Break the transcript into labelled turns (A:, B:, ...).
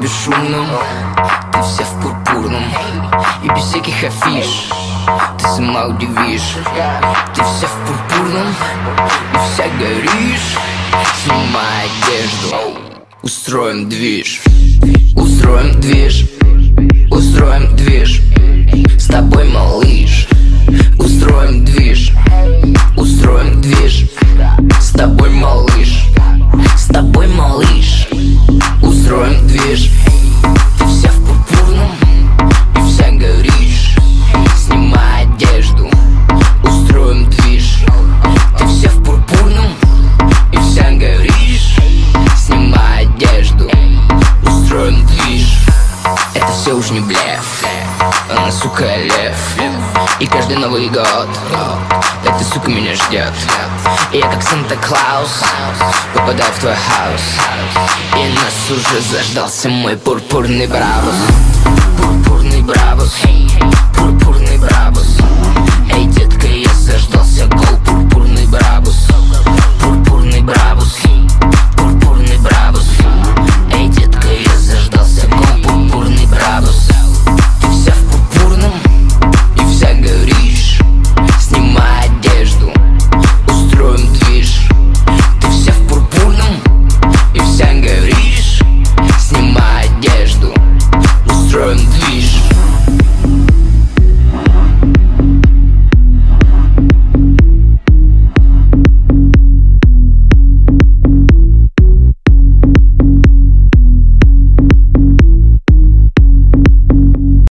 A: бесшумном, ты вся в пурпурном и без всяких афиш. Ты сама удивишь. Ты вся в пурпурном и вся горишь. Снимай одежду, устроим движ. Устроим движ. Устроим движ. С тобой, малыш. Устроим движ. Устроим движ. С тобой, малыш. С тобой, малыш. Устроим движ. Ты вся в пурпурном и вся горишь. Снимай одежду, устроим движ. Ты вся в пурпурном и вся горишь. Снимай одежду, устроим движ. Это все уж не блеф, она, сука, лев. И каждый Новый год эта сука меня ждет. И я как Санта-Клаус попадаю в твой хаус. И нас уже заждался мой пурпурный бравус. Пурпурный бравус. Пурпурный бравус. Эй, детка, я заждался гол.